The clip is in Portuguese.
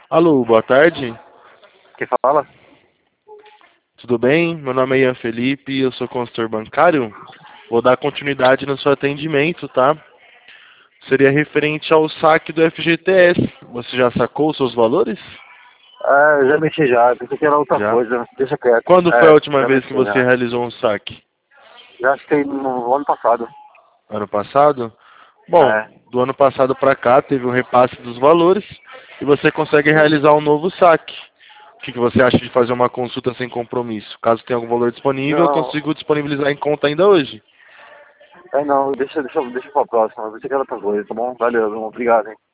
Alô, boa tarde. Quem fala? Tudo bem? Meu nome é Ian Felipe, eu sou consultor bancário. Vou dar continuidade no seu atendimento, tá? Seria referente ao saque do FGTS. Você já sacou os seus valores? É, já mexi já, pensei que era outra Já. coisa, deixa quieto. Quando foi a É, última já vez que mexi você já. realizou um saque? Já fiquei no ano passado. Ano passado? Bom, É. do ano passado para cá teve um repasse dos valores e você consegue realizar um novo saque. O que você acha de fazer uma consulta sem compromisso? Caso tenha algum valor disponível, eu Não, consigo disponibilizar em conta ainda hoje. não, deixa pra próxima, eu pensei que era outra coisa, tá bom? Valeu, obrigado, hein.